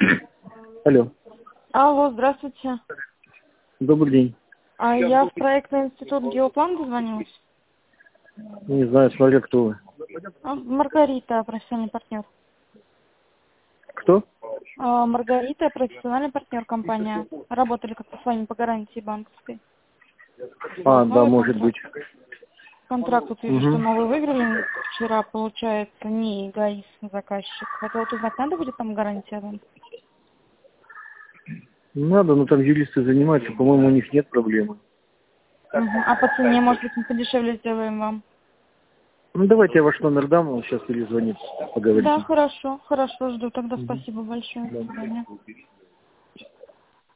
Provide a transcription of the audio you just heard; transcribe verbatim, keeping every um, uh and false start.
Алло. Алло, здравствуйте. Добрый день. А я в проектный институт Геоплан дозвонилась. Не знаю, смотря кто вы. А, Маргарита, профессиональный партнер. Кто? А, Маргарита, профессиональный партнер компания. Работали как-то с вами по гарантии банковской. А, Вот, да, новый может контракт. быть. Контракт вот вижу, что Угу. новый выиграли. Вчера, получается, не эгоист заказчик. Хотела вот узнать, надо будет там гарантия вам? Надо, но там юристы занимаются, по-моему, у них нет проблемы. Угу. А по цене, может быть, мы подешевле сделаем вам? Ну, давайте я ваш номер дам, он сейчас перезвонит, Да, поговорите. хорошо, хорошо, жду. Тогда Угу. спасибо большое. До Да. свидания.